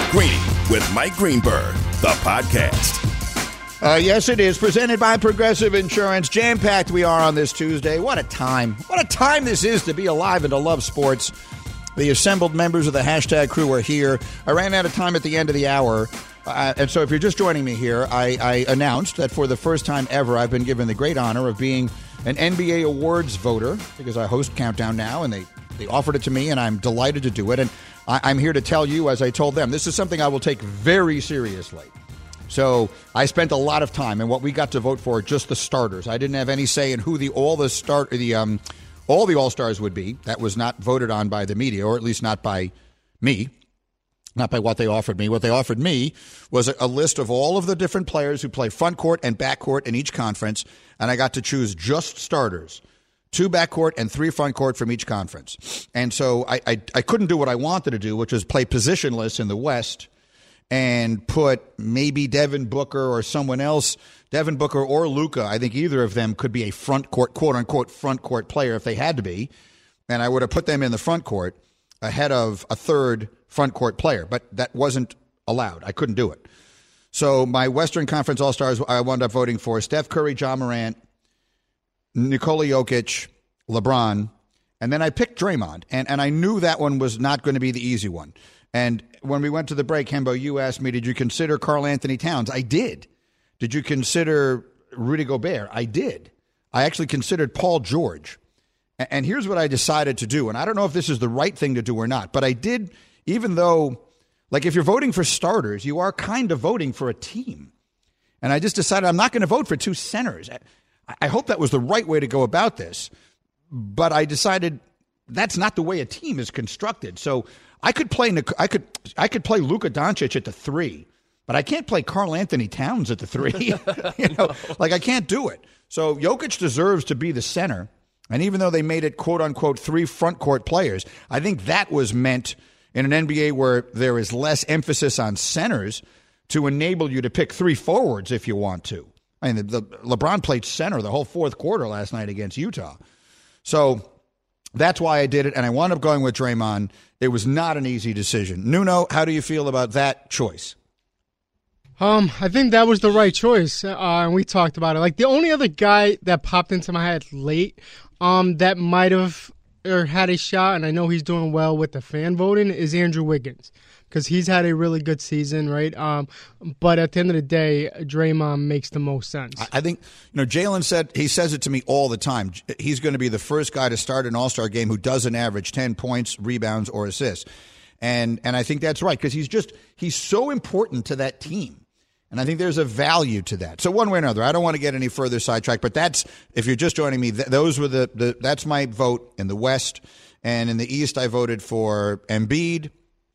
Greeny with Mike Greenberg, the podcast. Yes, it is. Presented by Progressive Insurance. Jam-packed we are on this Tuesday. What a time. What a time this is to be alive and to love sports. The assembled members of the hashtag crew are here. I ran out of time at the end of the hour. And so if you're just joining me here, I announced that for the first time ever, I've been given the great honor of being an NBA awards voter because I host Countdown Now, and they offered it to me, and I'm delighted to do it. And I'm here to tell you, as I told them, this is something I will take very seriously. So I spent a lot of time, and what we got to vote for, just the starters. I didn't have any say in who all the All-Stars would be. That was not voted on by the media, or at least not by me, not by what they offered me. What they offered me was a list of all of the different players who play front court and back court in each conference, and I got to choose just starters. 2 backcourt and 3 front court from each conference. And so I couldn't do what I wanted to do, which was play positionless in the West and put maybe Devin Booker or someone else, Devin Booker or Luka. I think either of them could be a front court, quote unquote, front court player if they had to be. And I would have put them in the front court ahead of a third front court player. But that wasn't allowed. I couldn't do it. So my Western Conference All-Stars, I wound up voting for Steph Curry, Ja Morant, Nikola Jokic, LeBron, and then I picked Draymond, and I knew that one was not going to be the easy one. And when we went to the break, Hembo, you asked me, did you consider Karl Anthony Towns? I did. Did you consider Rudy Gobert? I did. I actually considered Paul George. And here's what I decided to do, and I don't know if this is the right thing to do or not, but I did, even though, like, if you're voting for starters, you are kind of voting for a team. And I just decided I'm not going to vote for 2 centers. I hope that was the right way to go about this, but I decided that's not the way a team is constructed. So I could play Luka Doncic at the 3, but I can't play Karl Anthony Towns at the 3. Like I can't do it. So Jokic deserves to be the center, and even though they made it quote unquote 3 front court players, I think that was meant in an NBA where there is less emphasis on centers to enable you to pick 3 forwards if you want to. I mean, LeBron played center the whole fourth quarter last night against Utah. So that's why I did it, and I wound up going with Draymond. It was not an easy decision. Nuno, how do you feel about that choice? I think that was the right choice, and we talked about it. Like, the only other guy that popped into my head late that might have had a shot, and I know he's doing well with the fan voting, is Andrew Wiggins, because he's had a really good season, right? But at the end of the day, Draymond makes the most sense. I think, Jalen says it to me all the time. He's going to be the first guy to start an All-Star game who doesn't average 10 points, rebounds, or assists. And I think that's right, because he's so important to that team. And I think there's a value to that. So one way or another, I don't want to get any further sidetracked, but that's, if you're just joining me, those were that's my vote in the West. And in the East, I voted for Embiid,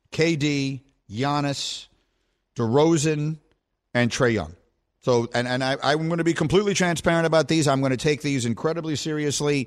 KD, Giannis, DeRozan, and Trae Young. So, and I'm going to be completely transparent about these. I'm going to take these incredibly seriously.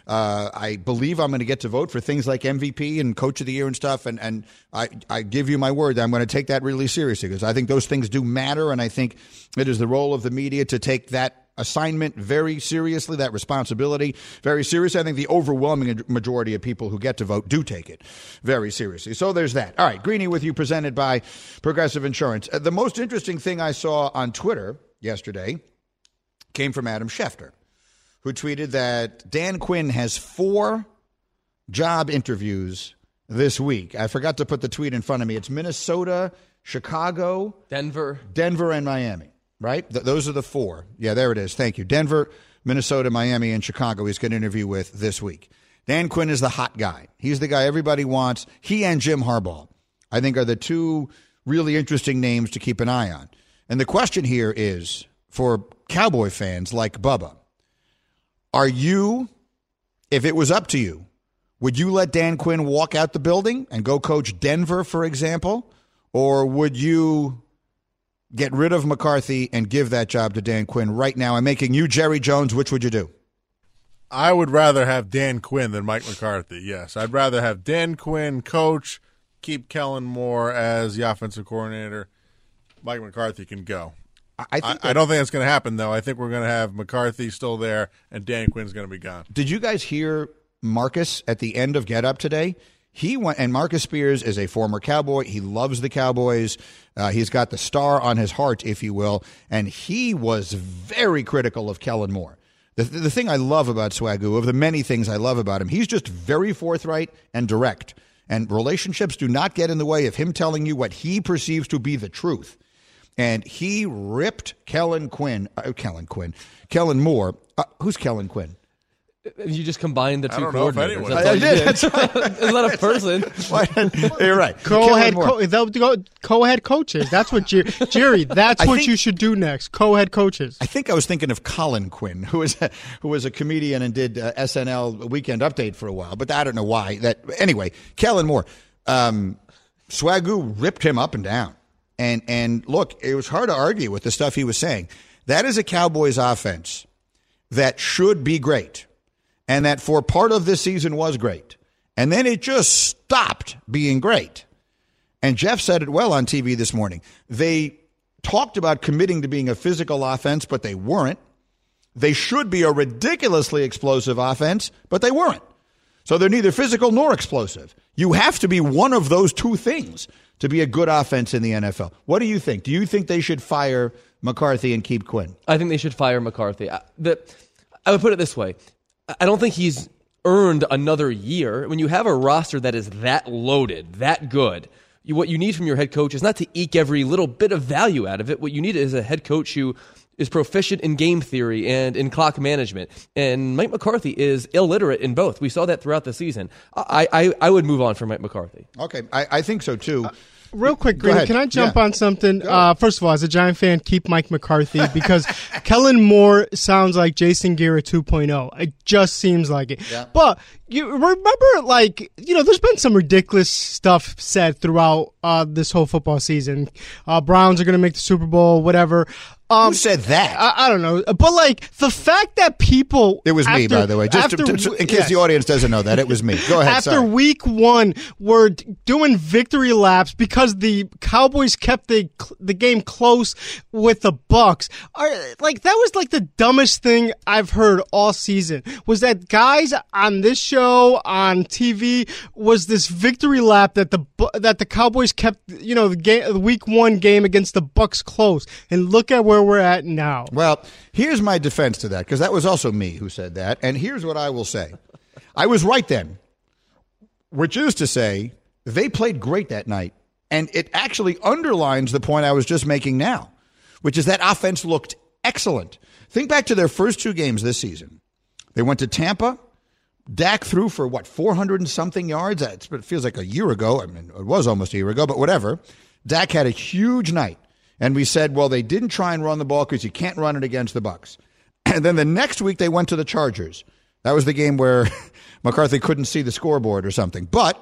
I believe I'm going to get to vote for things like MVP and Coach of the Year and stuff. And I give you my word that I'm going to take that really seriously, because I think those things do matter. And I think it is the role of the media to take that assignment very seriously, that responsibility very seriously. I think the overwhelming majority of people who get to vote do take it very seriously. So there's that. All right, Greeny with you, presented by Progressive Insurance. The most interesting thing I saw on Twitter yesterday came from Adam Schefter, who tweeted that Dan Quinn has 4 job interviews this week. I forgot to put the tweet in front of me. It's Minnesota, Chicago, Denver, and Miami. Right? Those are the 4. Yeah, there it is. Thank you. Denver, Minnesota, Miami, and Chicago he's going to interview with this week. Dan Quinn is the hot guy. He's the guy everybody wants. He and Jim Harbaugh, I think, are the 2 really interesting names to keep an eye on. And the question here is, for Cowboy fans like Bubba, are you, if it was up to you, would you let Dan Quinn walk out the building and go coach Denver, for example? Or would you get rid of McCarthy and give that job to Dan Quinn right now? I'm making you Jerry Jones. Which would you do? I would rather have Dan Quinn than Mike McCarthy, yes. I'd rather have Dan Quinn coach, keep Kellen Moore as the offensive coordinator. Mike McCarthy can go. I don't think that's going to happen, though. I think we're going to have McCarthy still there, and Dan Quinn's going to be gone. Did you guys hear Marcus at the end of Get Up today? He went, and Marcus Spears is a former Cowboy. He loves the Cowboys. He's got the star on his heart, if you will, and he was very critical of Kellen Moore. The thing I love about Swagoo, of the many things I love about him, he's just very forthright and direct. And relationships do not get in the way of him telling you what he perceives to be the truth. And he ripped Kellen Moore. Who's Kellen Quinn? You just combined the two don't know if coordinators. anyone- That's all I you did. did. That's right. It's not a person. You're right. They'll go co-head coaches. That's what Jerry. That's what you should do next. Co-head coaches. I think I was thinking of Colin Quinn, who was a comedian and did SNL Weekend Update for a while, but I don't know why. Anyway, Kellen Moore, Swagoo ripped him up and down, and look, it was hard to argue with the stuff he was saying. That is a Cowboys offense that should be great. And that for part of this season was great. And then it just stopped being great. And Jeff said it well on TV this morning. They talked about committing to being a physical offense, but they weren't. They should be a ridiculously explosive offense, but they weren't. So they're neither physical nor explosive. You have to be one of those two things to be a good offense in the NFL. What do you think? Do you think they should fire McCarthy and keep Quinn? I think they should fire McCarthy. I would put it this way. I don't think he's earned another year. When you have a roster that is that loaded, that good, what you need from your head coach is not to eke every little bit of value out of it. What you need is a head coach who is proficient in game theory and in clock management. And Mike McCarthy is illiterate in both. We saw that throughout the season. I would move on from Mike McCarthy. Okay, I think so too. Real quick, Green, can I jump on something? First of all, as a Giant fan, keep Mike McCarthy because Kellen Moore sounds like Jason Garrett 2.0. It just seems like it. Yeah. But you remember, there's been some ridiculous stuff said throughout this whole football season. Browns are going to make the Super Bowl, whatever. Who said that? I don't know. But, the fact that people... It was me, by the way. Just in case the audience doesn't know that, it was me. Go ahead, After week one, we're doing victory laps because the Cowboys kept the game close with the Bucs. That was, the dumbest thing I've heard all season, was that guys on this show, on TV, was this victory lap that the Cowboys kept, the week one game against the Bucs close. And look at where we're at now. Well, here's my defense to that, because that was also me who said that. And here's what I will say. I was right then, which is to say they played great that night. And it actually underlines the point I was just making now, which is that offense looked excellent. Think back to their first two games this season. They went to Tampa. Dak threw for, 400 and something yards? It feels like a year ago. I mean, it was almost a year ago, but whatever. Dak had a huge night. And we said, well, they didn't try and run the ball because you can't run it against the Bucs. And then the next week they went to the Chargers. That was the game where McCarthy couldn't see the scoreboard or something. But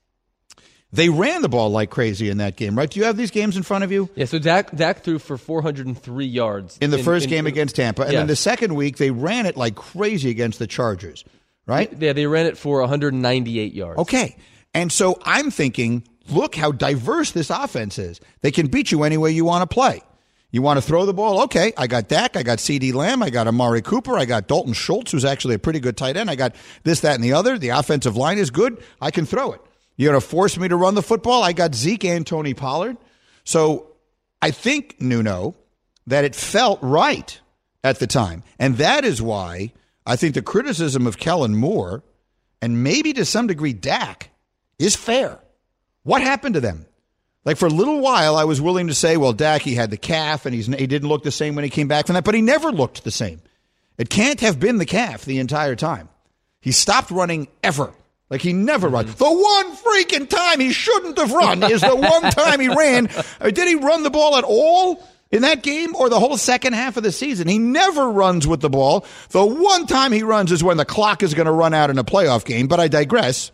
they ran the ball like crazy in that game, right? Do you have these games in front of you? Yeah, so Dak threw for 403 yards. In the first game against Tampa. And yes. then the second week they ran it like crazy against the Chargers, right? Yeah, they ran it for 198 yards. Okay. And so I'm thinking, look how diverse this offense is. They can beat you any way you want to play. You want to throw the ball? Okay, I got Dak, I got CeeDee Lamb, I got Amari Cooper, I got Dalton Schultz, who's actually a pretty good tight end. I got this, that, and the other. The offensive line is good. I can throw it. You're going to force me to run the football? I got Zeke and Tony Pollard. So I think, Nuno, that it felt right at the time. And that is why I think the criticism of Kellen Moore, and maybe to some degree Dak, is fair. What happened to them? For a little while, I was willing to say, well, Dak, he had the calf, and he didn't look the same when he came back from that, but he never looked the same. It can't have been the calf the entire time. He stopped running ever. He never run. The one freaking time he shouldn't have run is the one time he ran. Did he run the ball at all in that game or the whole second half of the season? He never runs with the ball. The one time he runs is when the clock is going to run out in a playoff game, but I digress.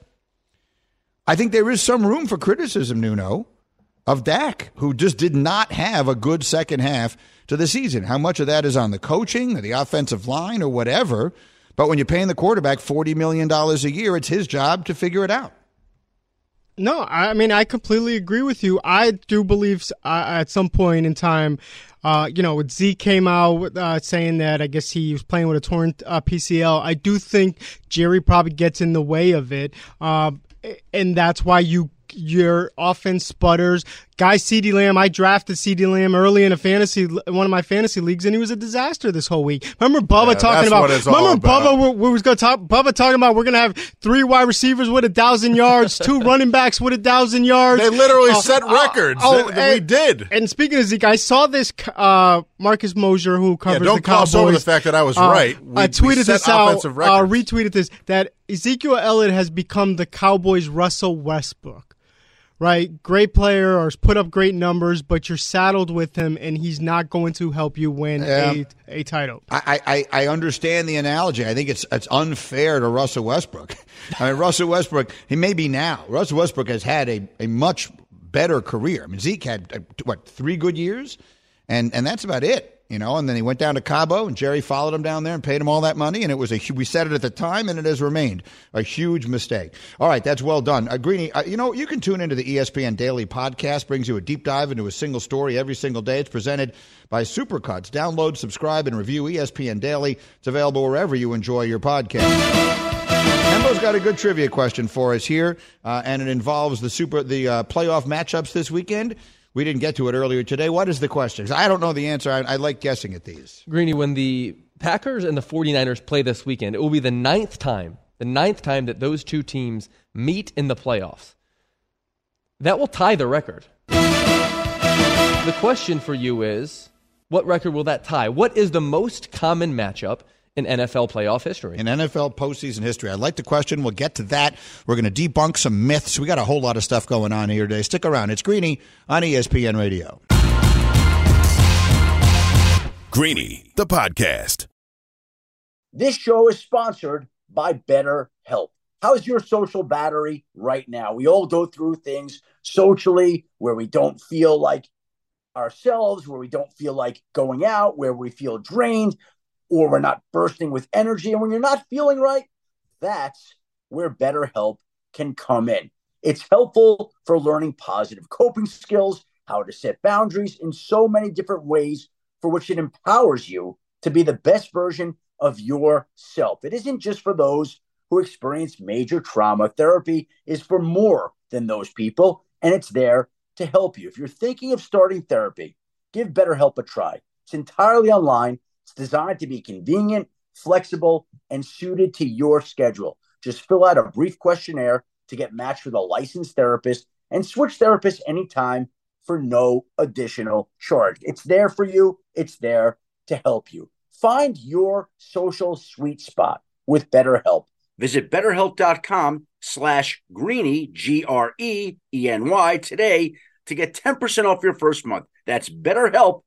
I think there is some room for criticism, Nuno, of Dak, who just did not have a good second half to the season. How much of that is on the coaching or the offensive line or whatever? But when you're paying the quarterback $40 million a year, it's his job to figure it out. No, I completely agree with you. I do believe at some point in time, Zeke came out saying that I guess he was playing with a torn PCL. I do think Jerry probably gets in the way of it. and that's why your offense sputters. Guy CeeDee Lamb, I drafted CeeDee Lamb early in one of my fantasy leagues, and he was a disaster this whole week. Remember Bubba talking about? Bubba talking about we're gonna have 3 wide receivers with 1,000 yards, 2 running backs with 1,000 yards. They literally set records. We did. And speaking of Zeke, I saw this. Marcus Mosher, who covers the Cowboys, don't gloss over the fact that I was right. I tweeted this out. Records. Retweeted this that Ezekiel Elliott has become the Cowboys' Russell Westbrook. Right, great player or put up great numbers, but you're saddled with him, and he's not going to help you win a title. I understand the analogy. I think it's unfair to Russell Westbrook. I mean, Russell Westbrook, he may be now. Russell Westbrook has had a much better career. I mean, Zeke had 3 good years, and that's about it. And then he went down to Cabo, and Jerry followed him down there and paid him all that money, and it was we said it at the time, and it has remained a huge mistake. All right, that's well done. Greeny, you can tune into the ESPN Daily Podcast, brings you a deep dive into a single story every single day. It's presented by Supercuts. Download, subscribe, and review ESPN Daily. It's available wherever you enjoy your podcast. Hembo's got a good trivia question for us here, and it involves the playoff matchups this weekend. We didn't get to it earlier today. What is the question? I don't know the answer. I like guessing at these. Greeny, when the Packers and the 49ers play this weekend, it will be the ninth time that those two teams meet in the playoffs. That will tie the record. The question for you is, what record will that tie? What is the most common matchup in NFL playoff history? In NFL postseason history. I like the question. We'll get to that. We're going to debunk some myths. We got a whole lot of stuff going on here today. Stick around. It's Greeny on ESPN Radio. Greeny, the podcast. This show is sponsored by BetterHelp. How's your social battery right now? We all go through things socially where we don't feel like ourselves, where we don't feel like going out, where we feel drained, or we're not bursting with energy. And when you're not feeling right, that's where BetterHelp can come in. It's helpful for learning positive coping skills, how to set boundaries in so many different ways for which it empowers you to be the best version of yourself. It isn't just for those who experience major trauma. Therapy is for more than those people, and it's there to help you. If you're thinking of starting therapy, give BetterHelp a try. It's entirely online. It's designed to be convenient, flexible, and suited to your schedule. Just fill out a brief questionnaire to get matched with a licensed therapist and switch therapists anytime for no additional charge. It's there for you. It's there to help you. Find your social sweet spot with BetterHelp. Visit BetterHelp.com/Greeny, GREENY today to get 10% off your first month. That's BetterHelp,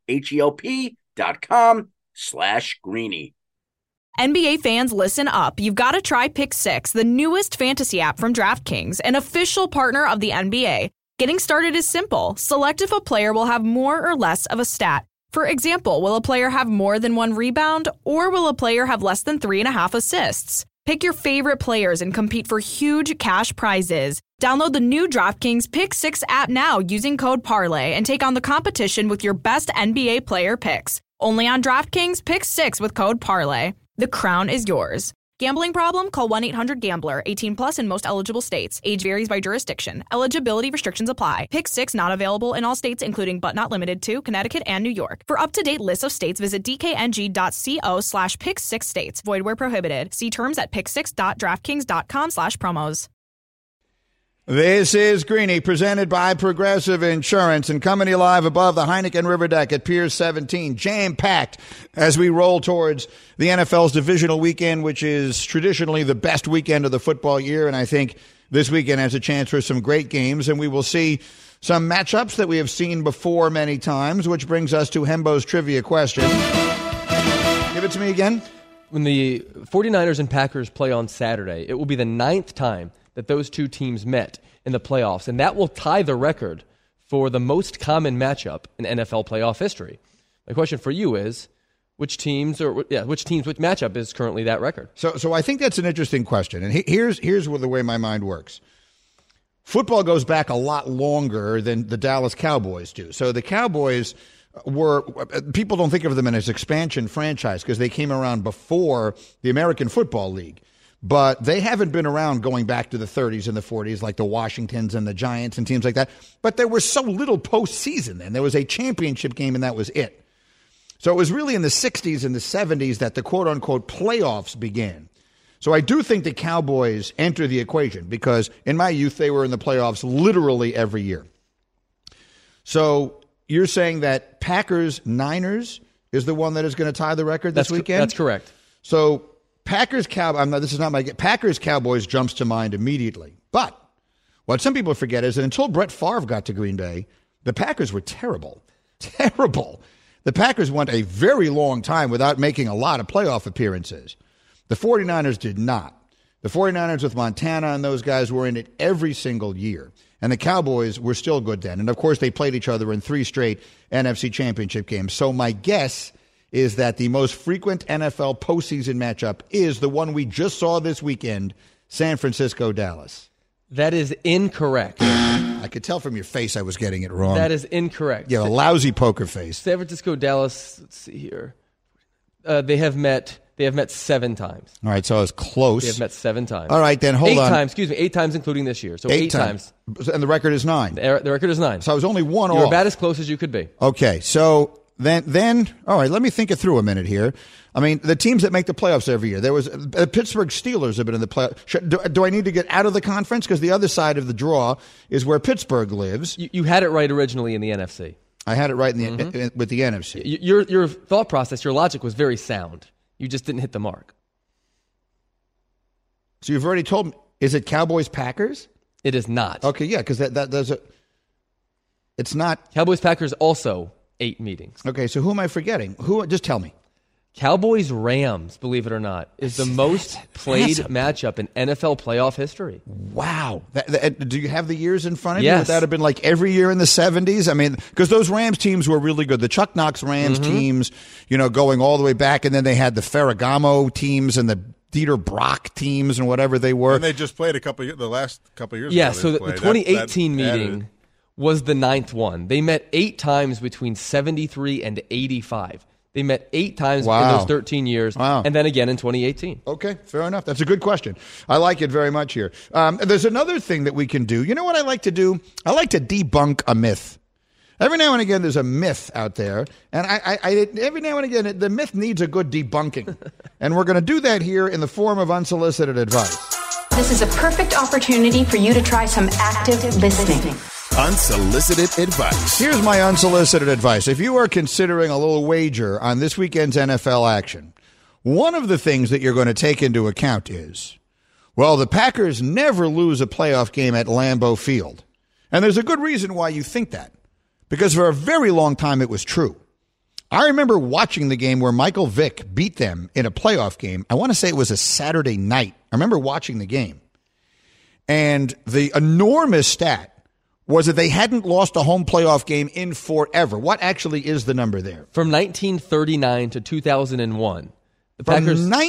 HELP.com/Greeny. NBA fans, listen up. You've got to try Pick 6, the newest fantasy app from DraftKings, an official partner of the NBA. Getting started is simple. Select if a player will have more or less of a stat. For example, will a player have more than 1 rebound, or will a player have less than 3.5 assists? Pick your favorite players and compete for huge cash prizes. Download the new DraftKings Pick 6 app now using code PARLAY and take on the competition with your best NBA player picks. Only on DraftKings Pick 6 with code PARLAY. The crown is yours. Gambling problem? Call 1-800-GAMBLER. 18 plus in most eligible states. Age varies by jurisdiction. Eligibility restrictions apply. Pick 6 not available in all states, including but not limited to Connecticut and New York. For up-to-date lists of states, visit dkng.co/pick6states. Void where prohibited. See terms at pick6.draftkings.com/promos. This is Greeny, presented by Progressive Insurance, and coming to you live above the Heineken River Deck at Pier 17, jam-packed as we roll towards the NFL's divisional weekend, which is traditionally the best weekend of the football year, and I think this weekend has a chance for some great games, and we will see some matchups that we have seen before many times, which brings us to Hembo's trivia question. Give it to me again. When the 49ers and Packers play on Saturday, it will be the 9th time that those two teams met in the playoffs, and that will tie the record for the most common matchup in NFL playoff history. My question for you is, which matchup is currently that record? So I think that's an interesting question, and here's the way my mind works. Football goes back a lot longer than the Dallas Cowboys do. So the Cowboys people don't think of them as expansion franchise because they came around before the American Football League. but they haven't been around going back to the 30s and the 40s like the Washingtons and the Giants and teams like that. But there was so little postseason then. There was a championship game, and that was it. So it was really in the 60s and the 70s that the quote-unquote playoffs began. So I do think the Cowboys enter the equation because in my youth, they were in the playoffs literally every year. So you're saying that Packers-Niners is the one that is going to tie the record this weekend? That's correct. So Packers-Cowboys jumps to mind immediately. But what some people forget is that until Brett Favre got to Green Bay, the Packers were terrible. Terrible. The Packers went a very long time without making a lot of playoff appearances. The 49ers did not. The 49ers with Montana and those guys were in it every single year. And the Cowboys were still good then. And, of course, they played each other in 3 straight NFC championship games. So my guess is that the most frequent NFL postseason matchup is the one we just saw this weekend, San Francisco-Dallas. That is incorrect. I could tell from your face I was getting it wrong. That is incorrect. You have a lousy poker face. San Francisco, Dallas, let's see here. They have met 7 times. All right, so I was close. They have met 7 times. All right, then hold on. 8 times including this year. So 8 times. And the record is 9. The record is 9. So I was only one off. You're about as close as you could be. Okay, so then, all right, let me think it through a minute here. I mean, the teams that make the playoffs every year, there was Pittsburgh Steelers have been in the playoffs. Do I need to get out of the conference? Because the other side of the draw is where Pittsburgh lives. You had it right originally in the NFC. I had it right with the NFC. Your thought process, your logic was very sound. You just didn't hit the mark. So you've already told me, is it Cowboys-Packers? It is not. Okay, yeah, because it's not. Cowboys-Packers also 8 meetings. Okay, so who am I forgetting? Just tell me. Cowboys-Rams, believe it or not, is the most played matchup in NFL playoff history. Wow. Do you have the years in front of you? Would that have been like every year in the 70s? I mean, because those Rams teams were really good. The Chuck Knox Rams teams, going all the way back, and then they had the Ferragamo teams and the Dieter Brock teams and whatever they were. And they just played the last couple of years ago. Yeah, so the 2018 meeting was the 9th one. They met 8 times between 73 and 85. They met 8 times in those 13 years, and then again in 2018. Okay, fair enough. That's a good question. I like it very much here. There's another thing that we can do. You know what I like to do? I like to debunk a myth. Every now and again, there's a myth out there, and I every now and again, the myth needs a good debunking. And we're going to do that here in the form of unsolicited advice. This is a perfect opportunity for you to try some active listening. Unsolicited advice. Here's my unsolicited advice. If you are considering a little wager on this weekend's NFL action, one of the things that you're going to take into account is, well, the Packers never lose a playoff game at Lambeau Field. And there's a good reason why you think that. Because for a very long time it was true. I remember watching the game where Michael Vick beat them in a playoff game. I want to say it was a Saturday night. I remember watching the game. And the enormous stat was that they hadn't lost a home playoff game in forever. What actually is the number there? From 1939 to 2001. The Packers, From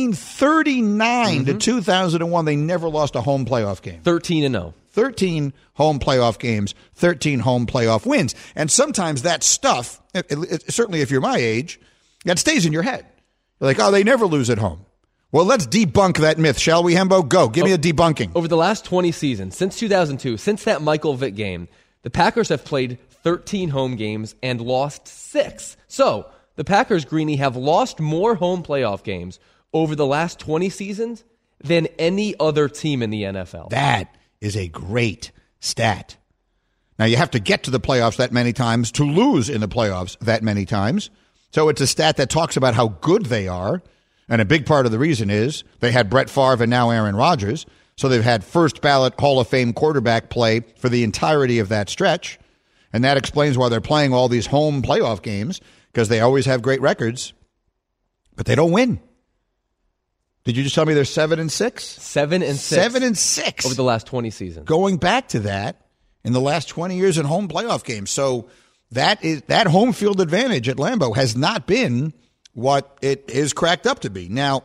1939 to 2001, they never lost a home playoff game. 13-0. 13 home playoff games, 13 home playoff wins. And sometimes that stuff, certainly if you're my age, that stays in your head. You're like, oh, they never lose at home. Well, let's debunk that myth, shall we, Hembo? Go. Give me a debunking. Over the last 20 seasons, since 2002, since that Michael Vick game, the Packers have played 13 home games and lost 6. So the Packers, Greeny, have lost more home playoff games over the last 20 seasons than any other team in the NFL. That is a great stat. Now, you have to get to the playoffs that many times to lose in the playoffs that many times. So it's a stat that talks about how good they are. And a big part of the reason is they had Brett Favre and now Aaron Rodgers. So they've had first ballot Hall of Fame quarterback play for the entirety of that stretch. And that explains why they're playing all these home playoff games, because they always have great records, but they don't win. Did you just tell me they're 7-6? 7-6. 7-6 over the last 20 seasons. Going back to that in the last 20 years in home playoff games. So that home field advantage at Lambeau has not been what it is cracked up to be. Now,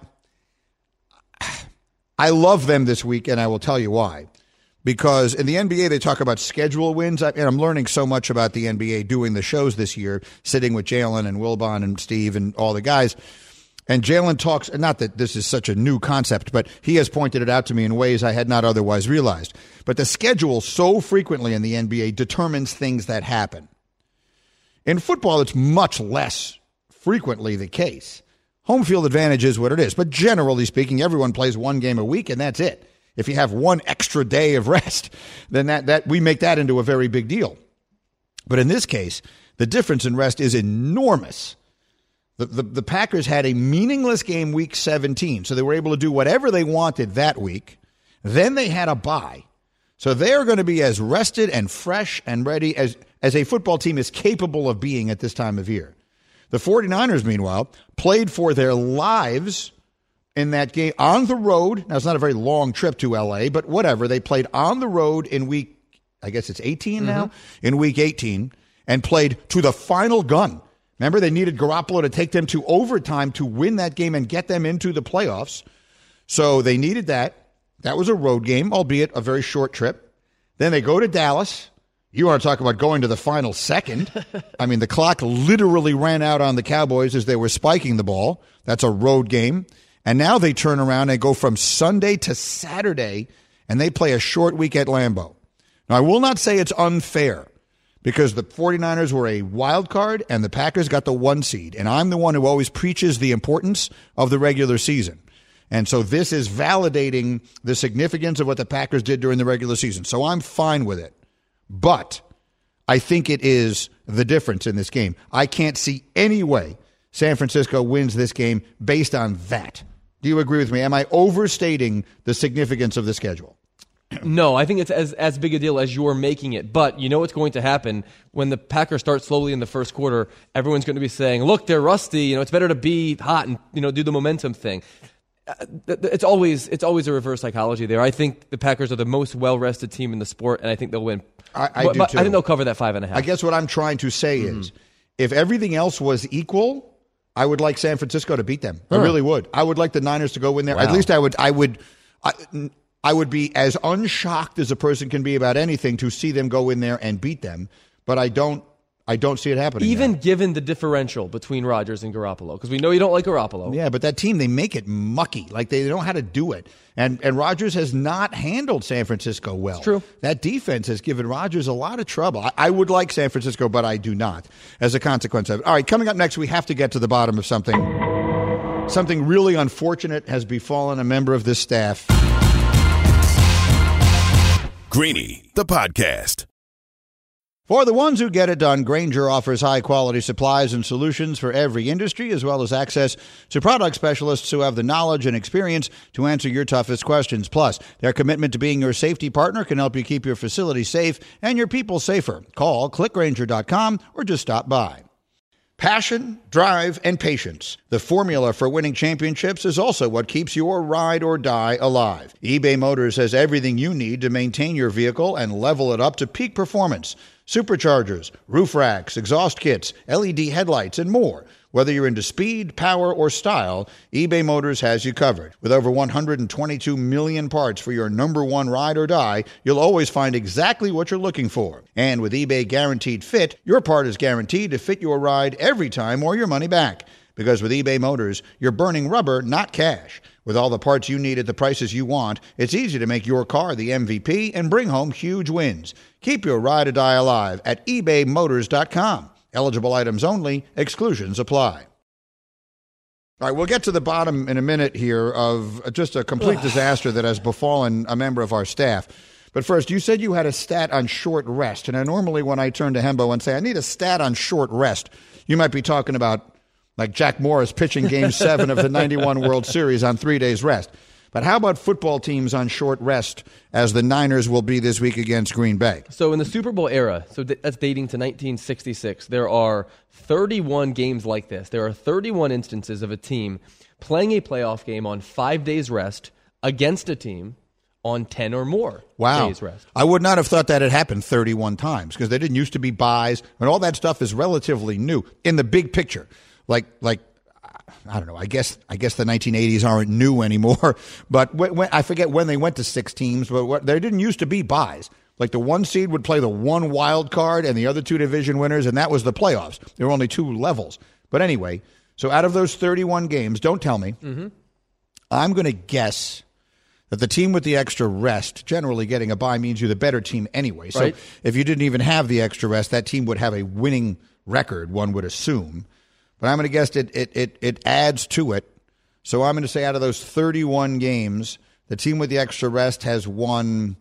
I love them this week, and I will tell you why. Because in the NBA, they talk about schedule wins. And I'm learning so much about the NBA doing the shows this year, sitting with Jalen and Wilbon and Steve and all the guys. And Jalen talks, not that this is such a new concept, but he has pointed it out to me in ways I had not otherwise realized. But the schedule so frequently in the NBA determines things that happen. In football, it's much less frequently the case. Home field advantage is what it is. But generally speaking, everyone plays one game a week, and that's it. If you have one extra day of rest, then that we make that into a very big deal. But in this case, the difference in rest is enormous. The Packers had a meaningless game week 17, so they were able to do whatever they wanted that week. Then they had a bye. So they're going to be as rested and fresh and ready as a football team is capable of being at this time of year. The 49ers, meanwhile, played for their lives in that game on the road. Now, it's not a very long trip to L.A., but whatever. They played on the road in week, I guess it's 18 now, in week 18, and played to the final gun. Remember, they needed Garoppolo to take them to overtime to win that game and get them into the playoffs. So they needed that. That was a road game, albeit a very short trip. Then they go to Dallas. You want to talk about going to the final second. I mean, the clock literally ran out on the Cowboys as they were spiking the ball. That's a road game. And now they turn around and go from Sunday to Saturday, and they play a short week at Lambeau. Now, I will not say it's unfair, because the 49ers were a wild card and the Packers got the 1 seed. And I'm the one who always preaches the importance of the regular season. And so this is validating the significance of what the Packers did during the regular season. So I'm fine with it. But I think it is the difference in this game. I can't see any way San Francisco wins this game based on that. Do you agree with me? Am I overstating the significance of the schedule? No, I think it's as big a deal as you're making it. But you know what's going to happen when the Packers start slowly in the first quarter? Everyone's going to be saying, look, they're rusty. It's better to be hot and, do the momentum thing. It's always a reverse psychology there. I think the Packers are the most well-rested team in the sport, and I think they'll win. I do too. I think they'll cover that 5.5. I guess what I'm trying to say is, if everything else was equal, I would like San Francisco to beat them. I really would. I would like the Niners to go in there. Wow. At least I would be as unshocked as a person can be about anything to see them go in there and beat them, but I don't see it happening. Even given the differential between Rodgers and Garoppolo, because we know you don't like Garoppolo. Yeah, but that team, they make it mucky. Like, they don't know how to do it. And Rodgers has not handled San Francisco well. It's true. That defense has given Rodgers a lot of trouble. I would like San Francisco, but I do not, as a consequence of it. All right, coming up next, we have to get to the bottom of something. Something really unfortunate has befallen a member of this staff. Greeny, the podcast. For the ones who get it done, Grainger offers high-quality supplies and solutions for every industry, as well as access to product specialists who have the knowledge and experience to answer your toughest questions. Plus, their commitment to being your safety partner can help you keep your facility safe and your people safer. Call clickgrainger.com or just stop by. Passion, drive, and patience. The formula for winning championships is also what keeps your ride or die alive. eBay Motors has everything you need to maintain your vehicle and level it up to peak performance. Superchargers, roof racks, exhaust kits, LED headlights, and more. Whether you're into speed, power, or style, eBay Motors has you covered. With over 122 million parts for your number one ride or die, you'll always find exactly what you're looking for. And with eBay Guaranteed Fit, your part is guaranteed to fit your ride every time or your money back. Because with eBay Motors, you're burning rubber, not cash. With all the parts you need at the prices you want, it's easy to make your car the MVP and bring home huge wins. Keep your ride or die alive at ebaymotors.com. Eligible items only. Exclusions apply. All right, we'll get to the bottom in a minute here of just a complete disaster that has befallen a member of our staff. But first, you said you had a stat on short rest. And normally when I turn to Hembo and say, I need a stat on short rest, you might be talking about like Jack Morris pitching Game 7 of the 91 World Series on 3 days rest. But how about football teams on short rest, as the Niners will be this week against Green Bay? So in the Super Bowl era, so that's dating to 1966, there are 31 games like this. There are 31 instances of a team playing a playoff game on 5 days rest against a team on 10 or more days rest. I would not have thought that had happened 31 times, because there didn't used to be buys, and all that stuff is relatively new in the big picture. Like I don't know. I guess the 1980s aren't new anymore. But when, I forget when they went to 6 teams. But there didn't used to be buys. Like the 1 seed would play the 1 wild card and the other 2 division winners, and that was the playoffs. There were only 2 levels. But anyway, So out of those 31 games, don't tell me, I'm going to guess that the team with the extra rest, generally getting a bye means you're the better team anyway. So Right. if you didn't even have the extra rest, that team would have a winning record, one would assume. But I'm going to guess it adds to it. So I'm going to say out of those 31 games, the team with the extra rest has won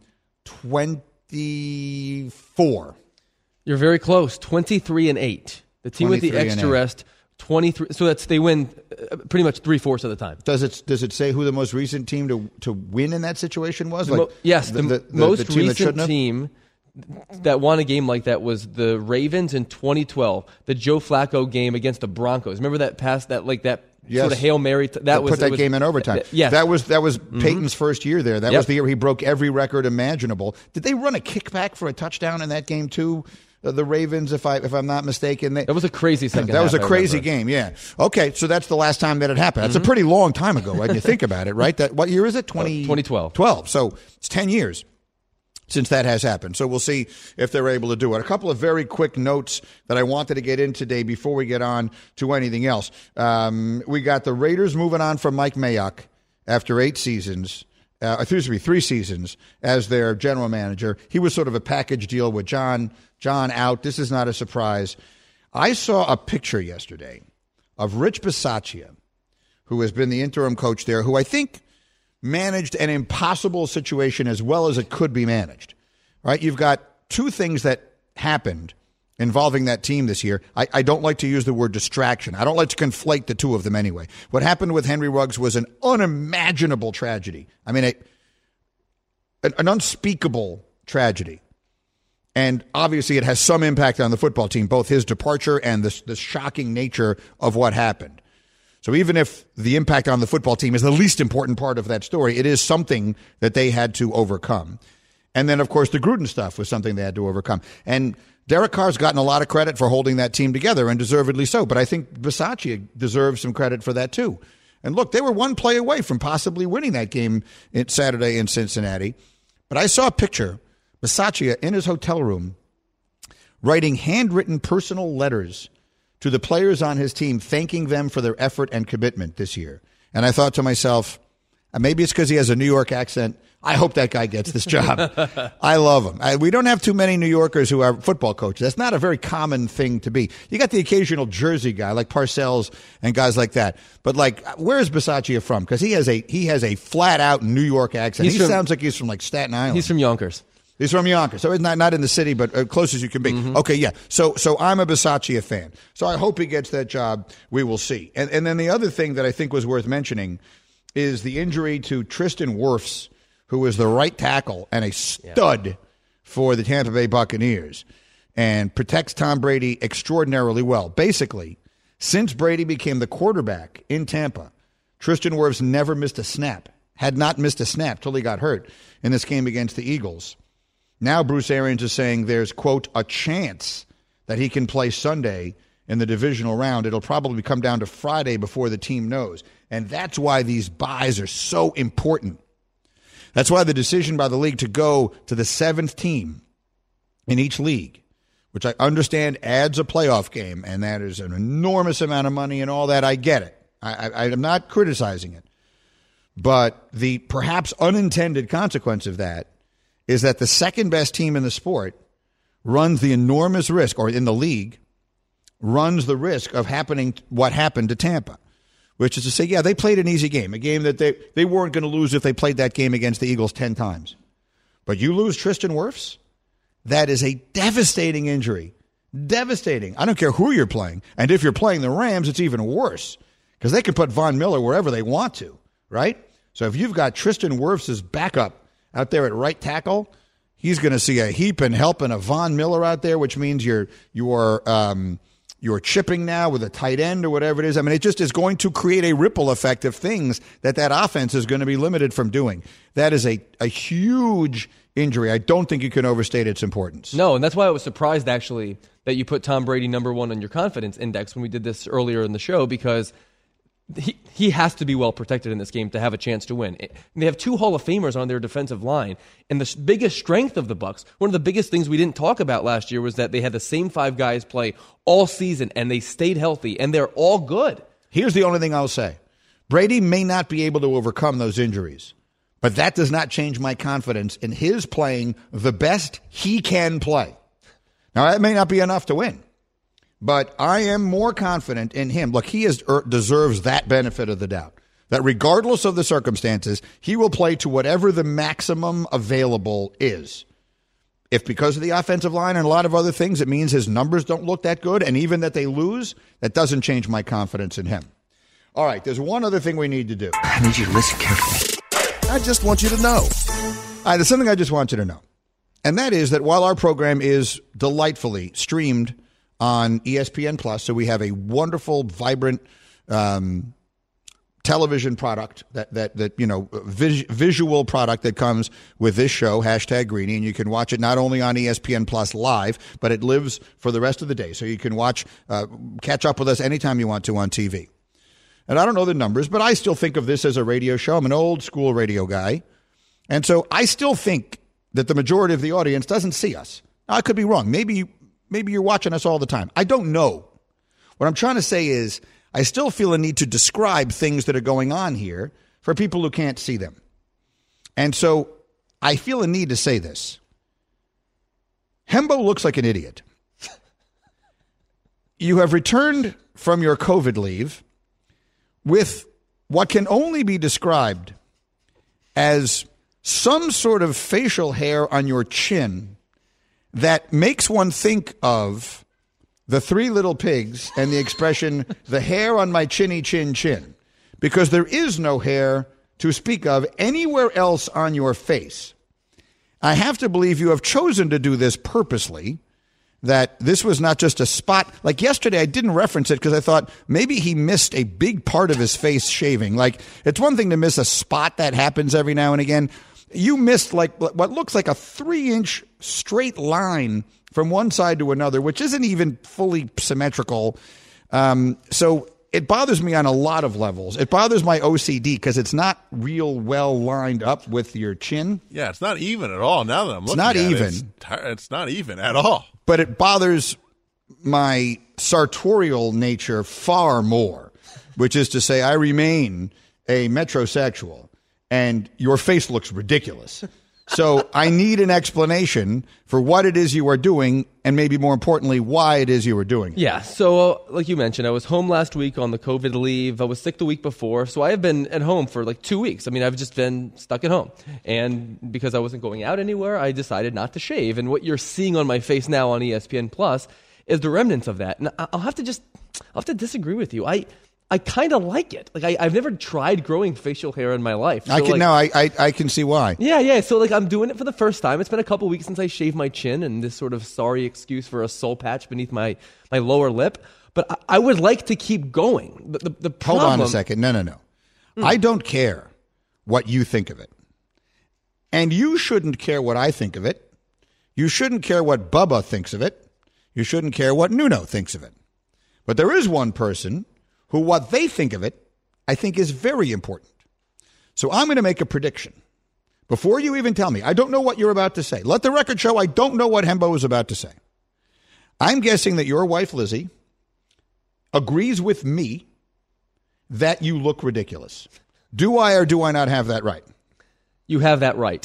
24. You're very close. 23-8. The team with the 23-8. extra rest, 23. So they win pretty much 3/4 of the time. Does it say who the most recent team to win in that situation was? Yes, the most team that shouldn't recent have? team that won a game like that was the Ravens in 2012, the Joe Flacco game against the Broncos. Remember that pass, that Yes. sort of Hail Mary? That put that game in overtime. Yes. That was Peyton's first year there. That Yep. was the year he broke every record imaginable. Did they run a kickback for a touchdown in that game too? The Ravens, if I'm not mistaken. That was a crazy second That was a half, I crazy remember. game, yeah. Okay, so that's the last time that it happened. That's a pretty long time ago when you think about it, right? What year is it? 2012. 12. So it's 10 years since that has happened. So we'll see if they're able to do it. A couple of very quick notes that I wanted to get in today before we get on to anything else. We got the Raiders moving on from Mike Mayock after 3 seasons as their general manager. He was sort of a package deal with John out. This is not a surprise. I saw a picture yesterday of Rich Bisaccia, who has been the interim coach there, who I think managed an impossible situation as well as it could be managed. Right? You've got two things that happened involving that team this year. I don't like to use the word distraction. I don't like to conflate the two of them anyway. What happened with Henry Ruggs was an unimaginable tragedy. I mean, an unspeakable tragedy. And obviously it has some impact on the football team, both his departure and the shocking nature of what happened. So even if the impact on the football team is the least important part of that story, it is something that they had to overcome. And then, of course, the Gruden stuff was something they had to overcome. And Derek Carr's gotten a lot of credit for holding that team together, and deservedly so. But I think Bisaccia deserves some credit for that, too. And look, they were one play away from possibly winning that game Saturday in Cincinnati. But I saw a picture, Bisaccia in his hotel room, writing handwritten personal letters to the players on his team, thanking them for their effort and commitment this year. And I thought to myself, maybe it's because he has a New York accent. I hope that guy gets this job. I love him. We don't have too many New Yorkers who are football coaches. That's not a very common thing to be. You got the occasional Jersey guy like Parcells and guys like that. But where's Bisaccia from? Because he has a flat out New York accent. He sounds like he's from Staten Island. He's from Yonkers. He's from Yonkers, so it's not in the city, but close as you can be. Mm-hmm. Okay, yeah. So I'm a Bisaccia fan. So I hope he gets that job. We will see. And then the other thing that I think was worth mentioning is the injury to Tristan Wirfs, who was the right tackle and a stud for the Tampa Bay Buccaneers and protects Tom Brady extraordinarily well. Basically, since Brady became the quarterback in Tampa, Tristan Wirfs never missed a snap, had not missed a snap till he got hurt in this game against the Eagles. Now Bruce Arians is saying there's, quote, a chance that he can play Sunday in the divisional round. It'll probably come down to Friday before the team knows. And that's why these buys are so important. That's why the decision by the league to go to the 7th team in each league, which I understand adds a playoff game, and that is an enormous amount of money and all that, I get it. I'm not criticizing it. But the perhaps unintended consequence of that is that the second best team in the sport runs the enormous risk, or in the league, runs the risk of happening what happened to Tampa, which is to say, yeah, they played an easy game, a game that they weren't going to lose if they played that game against the Eagles 10 times. But you lose Tristan Wirfs, that is a devastating injury. Devastating. I don't care who you're playing. And if you're playing the Rams, it's even worse because they can put Von Miller wherever they want to, right? So if you've got Tristan Wirfs' backup out there at right tackle, he's going to see a heap and help and a Von Miller out there, which means you're chipping now with a tight end or whatever it is. I mean, it just is going to create a ripple effect of things that offense is going to be limited from doing. That is a huge injury. I don't think you can overstate its importance. No, and that's why I was surprised, actually, that you put Tom Brady number 1 on your confidence index when we did this earlier in the show, because he has to be well protected in this game to have a chance to win. They have 2 Hall of Famers on their defensive line, and the biggest strength of the Bucs, one of the biggest things we didn't talk about last year, was that they had the same 5 guys play all season, and they stayed healthy, and they're all good. Here's the only thing I'll say. Brady may not be able to overcome those injuries, but that does not change my confidence in his playing the best he can play. Now, that may not be enough to win, but I am more confident in him. Look, he deserves that benefit of the doubt, that regardless of the circumstances, he will play to whatever the maximum available is. If because of the offensive line and a lot of other things, it means his numbers don't look that good, and even that they lose, that doesn't change my confidence in him. All right, there's one other thing we need to do. I need you to listen carefully. I just want you to know. All right, there's something I just want you to know. And that is that while our program is delightfully streamed on ESPN Plus, so we have a wonderful, vibrant television product that visual product that comes with this show, #Greeny, and you can watch it not only on ESPN Plus live, but it lives for the rest of the day. So you can catch up with us anytime you want to on TV. And I don't know the numbers, but I still think of this as a radio show. I'm an old school radio guy. And so I still think that the majority of the audience doesn't see us. Now, I could be wrong. Maybe you're watching us all the time. I don't know. What I'm trying to say is I still feel a need to describe things that are going on here for people who can't see them. And so I feel a need to say this. Hembo looks like an idiot. You have returned from your COVID leave with what can only be described as some sort of facial hair on your chin that makes one think of the Three Little Pigs and the expression, the hair on my chinny chin chin, because there is no hair to speak of anywhere else on your face. I have to believe you have chosen to do this purposely, that this was not just a spot. Like yesterday, I didn't reference it because I thought maybe he missed a big part of his face shaving. Like, it's one thing to miss a spot that happens every now and again. You missed like what looks like a 3-inch straight line from one side to another, which isn't even fully symmetrical. So it bothers me on a lot of levels. It bothers my OCD because it's not real well lined up with your chin. Yeah, it's not even at all. Now that I'm looking at it, it's not even at all. But it bothers my sartorial nature far more, which is to say I remain a metrosexual, and your face looks ridiculous. So I need an explanation for what it is you are doing, and maybe more importantly, why it is you are doing it. Yeah, so like you mentioned, I was home last week on the COVID leave. I was sick the week before, so I have been at home for like 2 weeks. I mean, I've just been stuck at home. And because I wasn't going out anywhere, I decided not to shave. And what you're seeing on my face now on ESPN Plus is the remnants of that. And I'll have to disagree with you. I kind of like it. Like I've never tried growing facial hair in my life. So I can see why. Yeah. So like I'm doing it for the first time. It's been a couple weeks since I shaved my chin, and this sort of sorry excuse for a soul patch beneath my lower lip. But I would like to keep going. The problem, hold on a second. No. I don't care what you think of it, and you shouldn't care what I think of it. You shouldn't care what Bubba thinks of it. You shouldn't care what Nuno thinks of it. But there is one person who what they think of it, I think, is very important. So I'm going to make a prediction. Before you even tell me, I don't know what you're about to say. Let the record show I don't know what Hembo is about to say. I'm guessing that your wife, Lizzie, agrees with me that you look ridiculous. Do I or do I not have that right? You have that right.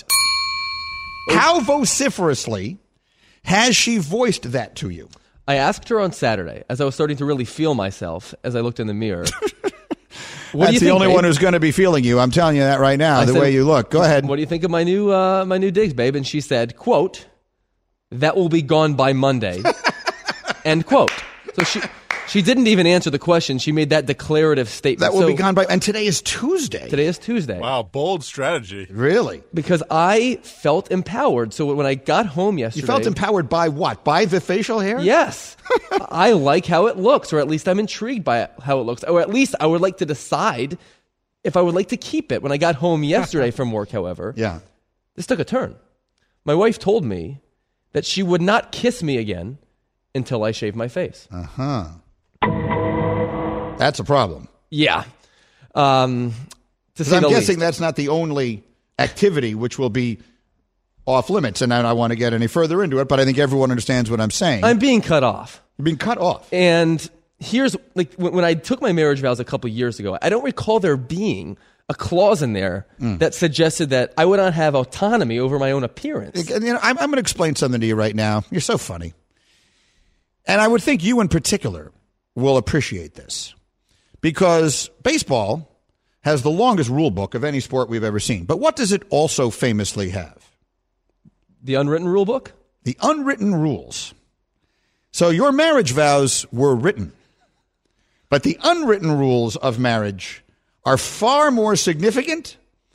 How vociferously has she voiced that to you? I asked her on Saturday, as I was starting to really feel myself as I looked in the mirror. That's the only one who's going to be feeling you. I'm telling you that right now, the way you look. Go ahead. What do you think of my new digs, babe? And she said, quote, "That will be gone by Monday." End quote. So she didn't even answer the question. She made that declarative statement. That will be gone by, and today is Tuesday. Today is Tuesday. Wow, bold strategy. Really? Because I felt empowered. So when I got home yesterday. You felt empowered by what? By the facial hair? Yes. I like how it looks, or at least I'm intrigued by how it looks. Or at least I would like to decide if I would like to keep it. When I got home yesterday from work, however, this took a turn. My wife told me that she would not kiss me again until I shave my face. Uh-huh. That's a problem. Yeah. I'm guessing that's not the only activity which will be off limits, and I don't want to get any further into it, but I think everyone understands what I'm saying. I'm being cut off. You're being cut off. And here's like when I took my marriage vows a couple years ago, I don't recall there being a clause in there that suggested that I would not have autonomy over my own appearance. You know, I'm going to explain something to you right now. You're so funny. And I would think you in particular will appreciate this because baseball has the longest rule book of any sport we've ever seen. But what does it also famously have? The unwritten rule book? The unwritten rules. So your marriage vows were written, but the unwritten rules of marriage are far more significant,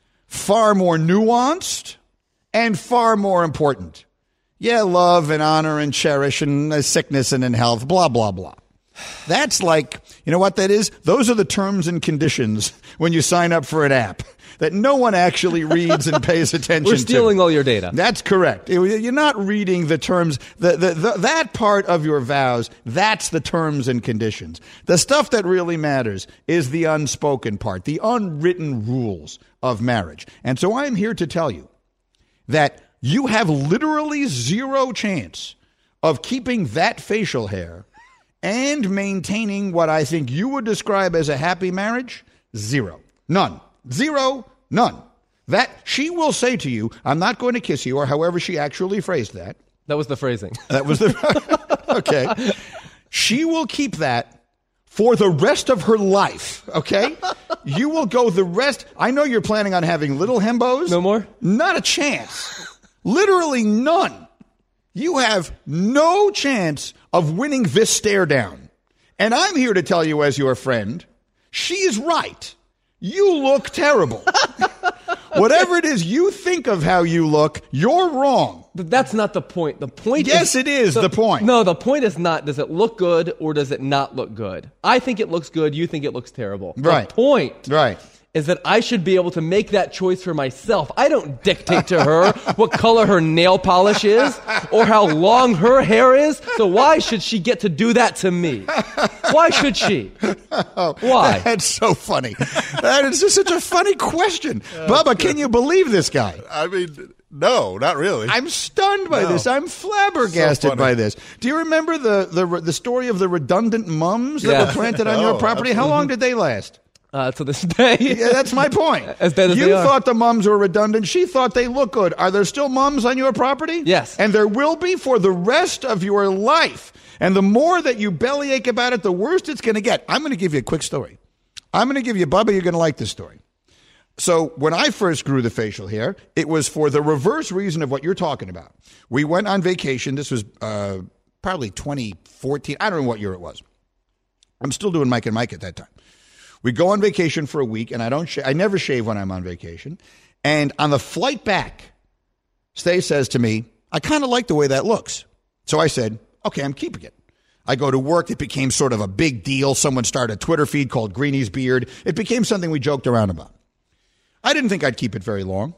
far more nuanced, and far more important. Yeah, love and honor and cherish and sickness and in health, blah, blah, blah. That's like, you know what that is? Those are the terms and conditions when you sign up for an app that no one actually reads and pays attention to. We're stealing all your data. That's correct. You're not reading the terms. That part of your vows, that's the terms and conditions. The stuff that really matters is the unspoken part, the unwritten rules of marriage. And so I'm here to tell you that you have literally zero chance of keeping that facial hair and maintaining what I think you would describe as a happy marriage. Zero. None. Zero. None. That she will say to you, I'm not going to kiss you, or however she actually phrased that. That was the phrasing. That was the... Okay. She will keep that for the rest of her life, okay? You will go the rest... I know you're planning on having little hembos. No more? Not a chance. Literally none. You have no chance of winning this stare down. And I'm here to tell you as your friend, she is right. You look terrible. Whatever it is you think of how you look, you're wrong. But that's not the point. The point yes, it is the point. No, the point is not, does it look good or does it not look good? I think it looks good. You think it looks terrible. Right. The point right. is that I should be able to make that choice for myself. I don't dictate to her what color her nail polish is or how long her hair is. So why should she get to do that to me? Why should she? Why? That's so funny. That is just such a funny question. Bubba, can you believe this guy? I mean, no, not really. I'm stunned by this. I'm flabbergasted by this. Do you remember the story of the redundant mums that were planted on your property? Absolutely. How long did they last? To this day. Yeah, that's my point. As dead as you they are. thought the mums were redundant. She thought they look good. Are there still mums on your property? Yes. And there will be for the rest of your life. And the more that you bellyache about it, the worse it's going to get. I'm going to give you a quick story. I'm going to give you, Bubba, you're going to like this story. So when I first grew the facial hair, it was for the reverse reason of what you're talking about. We went on vacation. This was probably 2014. I don't know what year it was. I'm still doing Mike and Mike at that time. We go on vacation for a week, and I never shave when I'm on vacation. And on the flight back, Stay says to me, I kind of like the way that looks. So I said, okay, I'm keeping it. I go to work. It became sort of a big deal. Someone started a Twitter feed called Greenie's Beard. It became something we joked around about. I didn't think I'd keep it very long.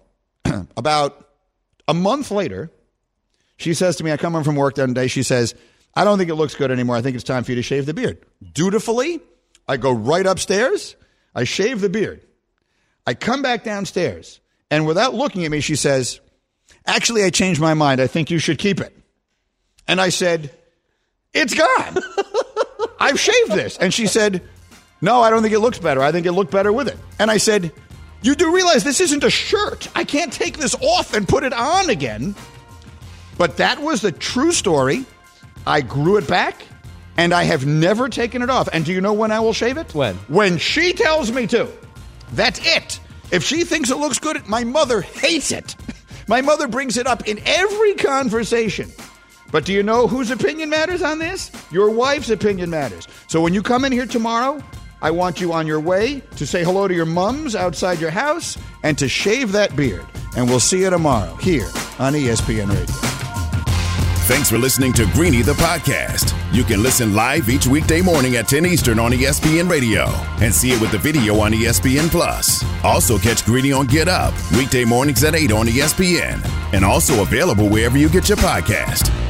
About a month later, she says to me, I come home from work that day. She says, I don't think it looks good anymore. I think it's time for you to shave the beard. Dutifully, I go right upstairs. I shave the beard. I come back downstairs. And without looking at me, she says, actually, I changed my mind. I think you should keep it. And I said, it's gone. I've shaved this. And she said, no, I don't think it looks better. I think it looked better with it. And I said, you do realize this isn't a shirt. I can't take this off and put it on again. But that was the true story. I grew it back, and I have never taken it off. And do you know when I will shave it? When? When she tells me to. That's it. If she thinks it looks good, my mother hates it. My mother brings it up in every conversation. But do you know whose opinion matters on this? Your wife's opinion matters. So when you come in here tomorrow, I want you on your way to say hello to your mums outside your house and to shave that beard. And we'll see you tomorrow here on ESPN Radio. Thanks for listening to Greenie the podcast. You can listen live each weekday morning at 10 Eastern on ESPN Radio and see it with the video on ESPN Plus. Also catch Greenie on Get Up weekday mornings at 8 on ESPN and also available wherever you get your podcast.